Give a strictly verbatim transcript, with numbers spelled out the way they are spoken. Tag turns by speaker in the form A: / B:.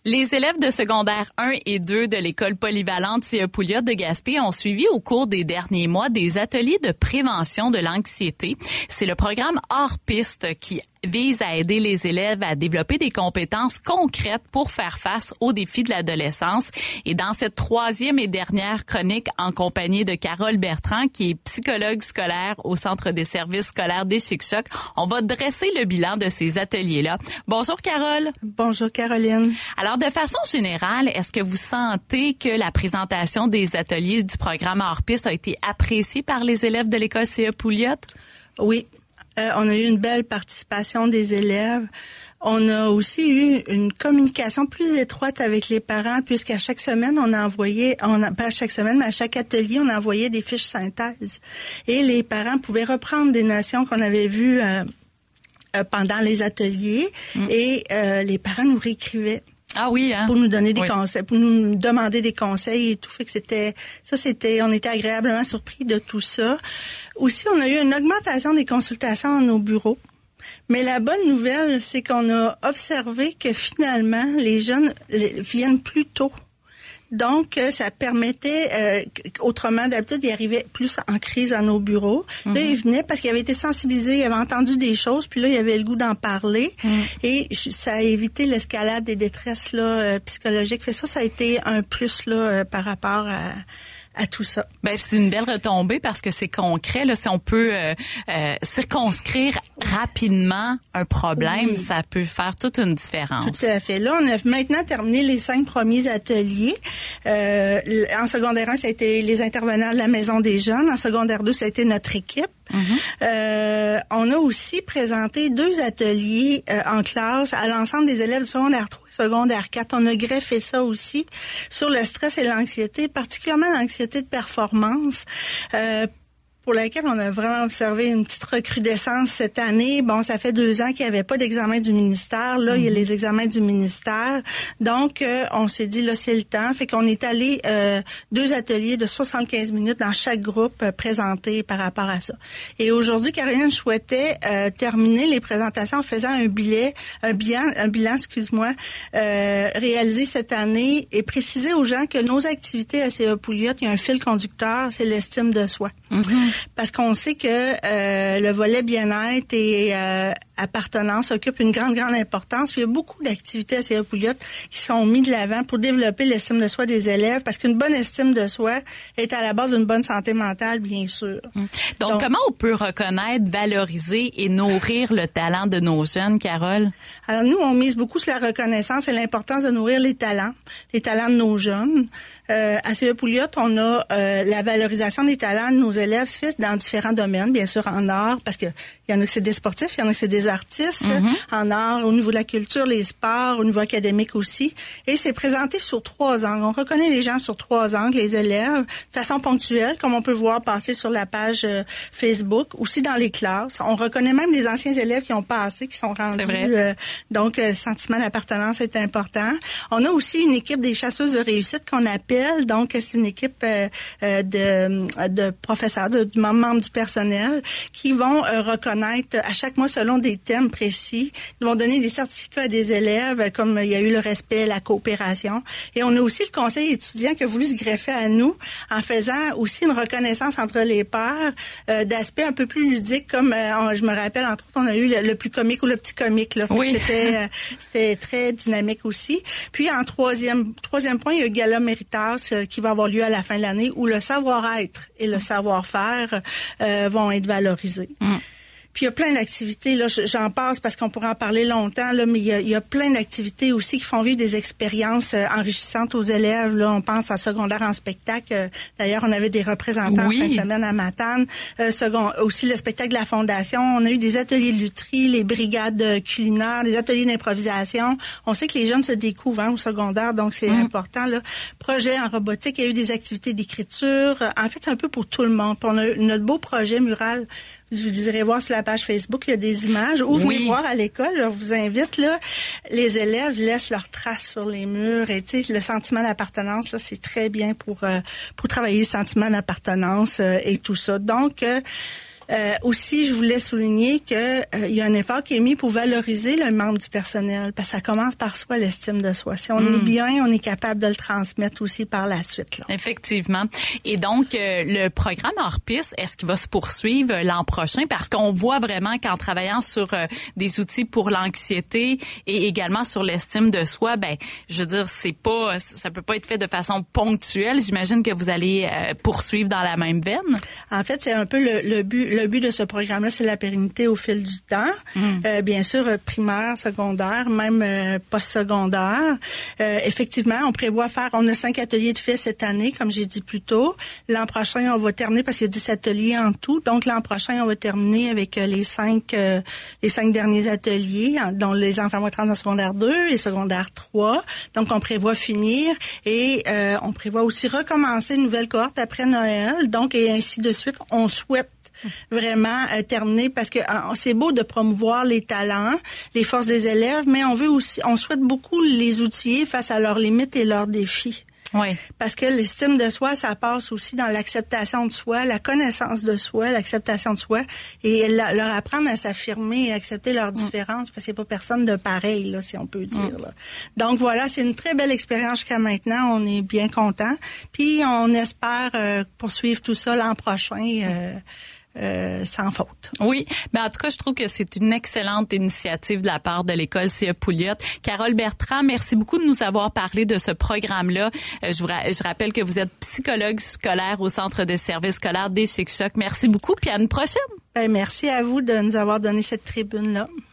A: Les élèves de secondaire un et deux de l'école polyvalente C E Pouliot de Gaspé ont suivi au cours des derniers mois des ateliers de prévention de l'anxiété. C'est le programme hors piste qui vise à aider les élèves à développer des compétences concrètes pour faire face aux défis de l'adolescence. Et dans cette troisième et dernière chronique en compagnie de Carole Bertrand, qui est psychologue scolaire au Centre des services scolaires des Chic-Chocs, on va dresser le bilan de ces ateliers-là. Bonjour Carole.
B: Bonjour Caroline.
A: Alors, de façon générale, est-ce que vous sentez que la présentation des ateliers du programme hors piste a été appréciée par les élèves de l'école C E Pouliot?
B: Oui. Euh, on a eu une belle participation des élèves. On a aussi eu une communication plus étroite avec les parents, puisqu'à chaque semaine, on a envoyé, on a, pas à chaque semaine, mais à chaque atelier, on a envoyé des fiches synthèse. Et les parents pouvaient reprendre des notions qu'on avait vues euh, euh, pendant les ateliers, mmh. et euh, les parents nous réécrivaient.
A: Ah oui, hein?
B: Pour nous donner des
A: oui.
B: conseils, pour nous demander des conseils et tout. Fait que c'était, ça c'était, on était agréablement surpris de tout ça. Aussi, on a eu une augmentation des consultations dans nos bureaux. Mais la bonne nouvelle, c'est qu'on a observé que finalement, les jeunes viennent plus tôt. Donc, ça permettait, euh, autrement, d'habitude, ils arrivaient plus en crise à nos bureaux. Mm-hmm. Là, ils venaient parce qu'ils avaient été sensibilisés, ils avaient entendu des choses, puis là, ils avaient le goût d'en parler. Mm. Et ça a évité l'escalade des détresses là, euh, psychologiques. Fait ça, ça a été un plus là euh, par rapport à... à tout ça.
A: Ben c'est une belle retombée parce que c'est concret là. Si on peut euh, euh, circonscrire rapidement un problème, oui. ça peut faire toute une différence.
B: Tout à fait. Là, on a maintenant terminé les cinq premiers ateliers. Euh, en secondaire un, ça a été les intervenants de la Maison des jeunes. En secondaire deux, ça a été notre équipe. Mm-hmm. Euh, on a aussi présenté deux ateliers euh, en classe à l'ensemble des élèves du secondaire trois et secondaire quatre. On a greffé ça aussi sur le stress et l'anxiété, particulièrement l'anxiété de performance. Euh, pour laquelle on a vraiment observé une petite recrudescence cette année. Bon, ça fait deux ans qu'il n'y avait pas d'examen du ministère. Là, mmh. il y a les examens du ministère. Donc, euh, on s'est dit, là, c'est le temps. Fait qu'on est allé euh, deux ateliers de soixante-quinze minutes dans chaque groupe euh, présentés par rapport à ça. Et aujourd'hui, Caroline souhaitait euh, terminer les présentations en faisant un bilan, un bilan, un bilan, excuse-moi, euh, réalisé cette année et préciser aux gens que nos activités à C E Pouliot, il y a un fil conducteur, c'est l'estime de soi. Mmh. Parce qu'on sait que euh, le volet bien-être et euh, appartenance occupe une grande, grande importance. Puis il y a beaucoup d'activités à C E Pouliot qui sont mises de l'avant pour développer l'estime de soi des élèves, parce qu'une bonne estime de soi est à la base d'une bonne santé mentale, bien sûr.
A: Mmh. Donc, Donc, comment on peut reconnaître, valoriser et nourrir le talent de nos jeunes, Carole?
B: Alors, nous, on mise beaucoup sur la reconnaissance et l'importance de nourrir les talents, les talents de nos jeunes. Euh, à C E Pouliot, on a euh, la valorisation des talents de nos élèves se fait dans différents domaines, bien sûr en art, parce que il y en a que c'est des sportifs, il y en a que c'est des artistes, mm-hmm. en art, au niveau de la culture, les sports, au niveau académique aussi. Et c'est présenté sur trois angles. On reconnaît les gens sur trois angles, les élèves, de façon ponctuelle, comme on peut voir passer sur la page euh, Facebook, aussi dans les classes. On reconnaît même les anciens élèves qui ont passé, qui sont rendus. Euh, donc, euh, le sentiment d'appartenance est important. On a aussi une équipe des chasseuses de réussite qu'on appelle. Donc, c'est une équipe euh, euh, de, de professeurs, de, de membres du personnel qui vont euh, reconnaître à chaque mois selon des thèmes précis. Ils vont donner des certificats à des élèves, comme il y a eu le respect, la coopération. Et on a aussi le conseil étudiant qui a voulu se greffer à nous en faisant aussi une reconnaissance entre les pairs euh, d'aspects un peu plus ludiques, comme euh, on, je me rappelle, entre autres, on a eu le, le plus comique ou le petit comique. Là.
A: Oui.
B: C'était, euh, c'était très dynamique aussi. Puis, en troisième, troisième point, il y a le Gala Méritas euh, qui va avoir lieu à la fin de l'année, où le savoir-être et le savoir-faire euh, vont être valorisés. Mm. Puis il y a plein d'activités, là, j'en passe parce qu'on pourrait en parler longtemps, là, mais il y a, il y a plein d'activités aussi qui font vivre des expériences euh, enrichissantes aux élèves. Là, on pense à secondaire en spectacle. Euh, d'ailleurs, on avait des représentants
A: oui.
B: en fin de semaine à Matane. Euh, second, aussi le spectacle de la Fondation. On a eu des ateliers de lutherie, les brigades culinaires, des ateliers d'improvisation. On sait que les jeunes se découvrent hein, au secondaire, donc c'est mmh. important. Là. Projet en robotique, il y a eu des activités d'écriture. En fait, c'est un peu pour tout le monde. Puis on a eu notre beau projet mural. Je vous dirais voir sur la page Facebook, il y a des images. Ou venez
A: oui.
B: voir à l'école, je vous invite, là. Les élèves laissent leurs traces sur les murs. Et tu sais, le sentiment d'appartenance, là, c'est très bien pour euh, pour travailler le sentiment d'appartenance euh, et tout ça. Donc, euh, Euh, aussi, je voulais souligner que euh, il y a un effort qui est mis pour valoriser le membre du personnel, parce que ça commence par soi, l'estime de soi. Si on mmh. est bien, on est capable de le transmettre aussi par la suite. Là.
A: Effectivement. Et donc, euh, le programme hors-piste, est-ce qu'il va se poursuivre euh, l'an prochain? Parce qu'on voit vraiment qu'en travaillant sur euh, des outils pour l'anxiété et également sur l'estime de soi, ben, je veux dire, c'est pas, ça peut pas être fait de façon ponctuelle. J'imagine que vous allez euh, poursuivre dans la même veine.
B: En fait, c'est un peu le, le but, le but de ce programme-là, c'est la pérennité au fil du temps. Mmh. Euh, bien sûr, primaire, secondaire, même euh, post-secondaire. Euh, effectivement, on prévoit faire, on a cinq ateliers de fait cette année, comme j'ai dit plus tôt. L'an prochain, on va terminer, parce qu'il y a dix ateliers en tout. Donc, l'an prochain, on va terminer avec les cinq, euh, les cinq derniers ateliers, dont les enfants vont être en secondaire deux et secondaire trois. Donc, on prévoit finir et euh, on prévoit aussi recommencer une nouvelle cohorte après Noël. Donc, et ainsi de suite. On souhaite vraiment euh, terminer, parce que euh, c'est beau de promouvoir les talents, les forces des élèves, mais on veut aussi, on souhaite beaucoup les outiller face à leurs limites et leurs défis.
A: Oui.
B: Parce que l'estime de soi, ça passe aussi dans l'acceptation de soi, la connaissance de soi, l'acceptation de soi, et la, leur apprendre à s'affirmer et accepter leurs différences, parce qu'il n'y a pas personne de pareil, là, si on peut dire. Mm. Là. Donc voilà, c'est une très belle expérience jusqu'à maintenant. On est bien contents. Puis on espère euh, poursuivre tout ça l'an prochain. Euh, Euh, sans faute.
A: Oui, mais en tout cas, je trouve que c'est une excellente initiative de la part de l'école C E Pouliot. Carole Bertrand, merci beaucoup de nous avoir parlé de ce programme-là. Euh, je vous ra- je rappelle que vous êtes psychologue scolaire au Centre de services scolaires des Chic-Chocs. Merci beaucoup, puis à une prochaine.
B: Ben, merci à vous de nous avoir donné cette tribune-là.